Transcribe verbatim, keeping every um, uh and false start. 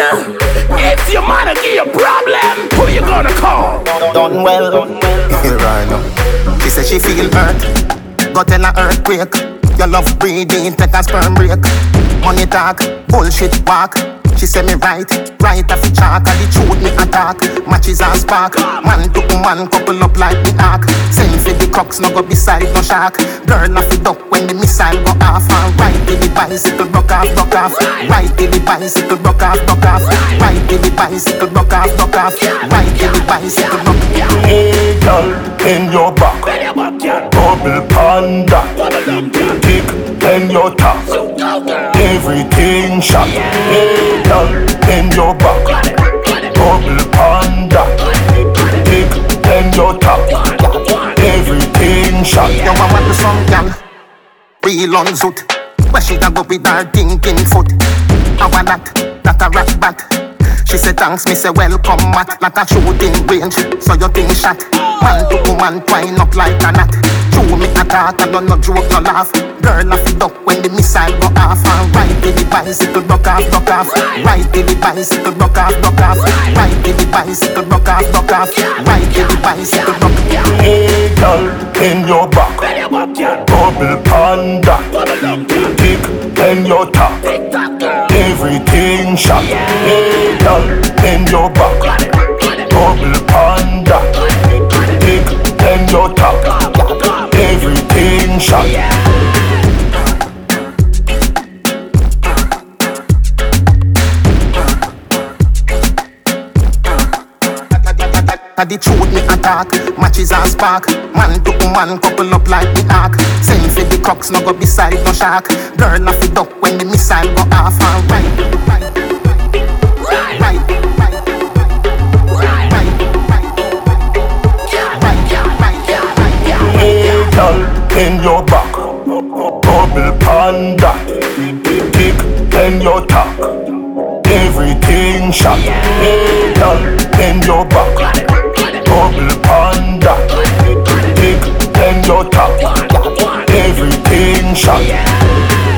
If your man give you a problem, who you gonna call? Done well. Here I know. She said she feel hurt. Got in a earthquake. Your love breathing, take a sperm break. Money talk, bullshit walk. She say me right, right off the chalk. And the truth me attack, matches and spark. Man to man, couple up like the ark. Send for the crooks, no go beside no shark. Girl off the duck when the missile go off. And right till the bicycle broke off, broke off. Right till the bicycle broke off, broke off. Right till the bicycle broke off, broke off. Right till the bicycle broke off. Hey girl, in your back, bubble panda. Tick in your top, everything shot. Hey girl, in your back, bubble panda. Tick in your top, everything shot. You want the song, girl? Real on zoot. Where she da go with her thinking foot? I want that, that a rat bat. She said thanks, me say welcome mat. Like a shooting range, so you think shot. Man to woman twine up like a knot. True me attack, I don't no joke, no laugh. Girl off the duck when the missile go off. And right till the bicycle broke off, broke off. Right till the bicycle broke off, broke off. Right till the bicycle broke off, broke off. Right till the bicycle broke off. Hey girl, in your back, bubble panda. Tick in your top, everything shot. Hey girl, in your back, bubble panda. Tick in your top, everything shot. The truth me attack, matches and spark. Man to man, couple up like the ark. Send for the crooks, no go beside no shark. Girl off the duck when the missile go off. And right, right, right, right, right, right. Hey girl, in your back, bubble panda. Tick in your top, everything shot. Hey girl, in your back, bubble panda. Tick in your top, everything shot.